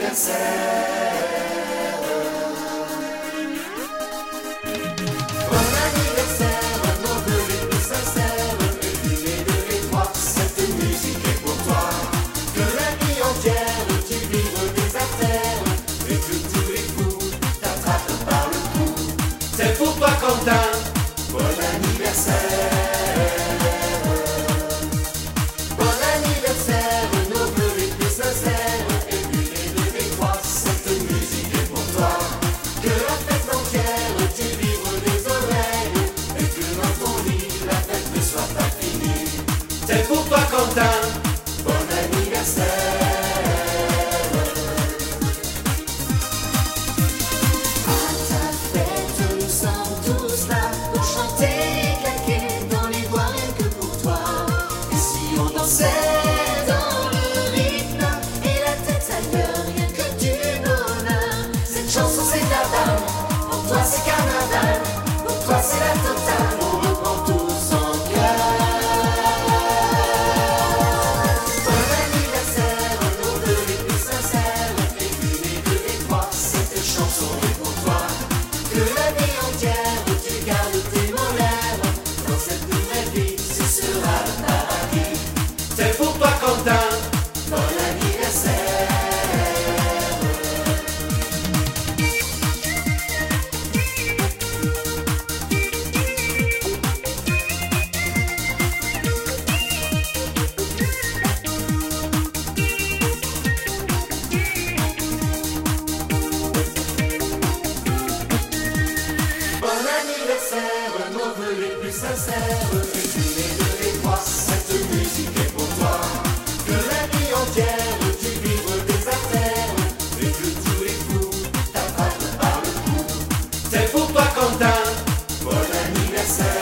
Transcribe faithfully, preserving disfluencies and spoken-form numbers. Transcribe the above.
anniversaire. Bon anniversaire, nos vœux les plus sincères. Et une et deux et trois, cette musique est pour toi. Que la vie entière tu vivres des artères et que tous les coups t'attrapent par le cou. C'est pour toi Quentin, bon anniversaire. Bon anniversaire, nos vœux les plus sincères. Et une et deux et trois, cette musique est pour toi. Que la fête entière tu vivres des oreilles et que dans ton lit la fête ne soit pas finie. C'est pour toi Quentin, bon anniversaire. À ta fête, nous sommes tous là pour chanter et claquer dans les doigts rien que pour toi. Et si on dansait dans le rythme et la tête ailleurs, rien que du bonheur. Cette chanson c'est de la balle, pour toi c'est carnaval, pour toi c'est la totale, on reprend tous en cœur. Bon anniversaire, nos vœux les plus sincères. Et une et deux et trois, cette chanson est pour toi. Que la vie entière tu gardes tes mots lèvres. Dans cette nouvelle vie, ce sera le paradis. C'est pour toi Quentin, bon anniversaire. Bon anniversaire, nos vœux les plus sincères. Et une et deux et trois, cette musique est pour toi. Que la vie entière tu vivres des artères et que tous les coups t'attrapent par le cou. C'est pour toi Quentin, bon anniversaire.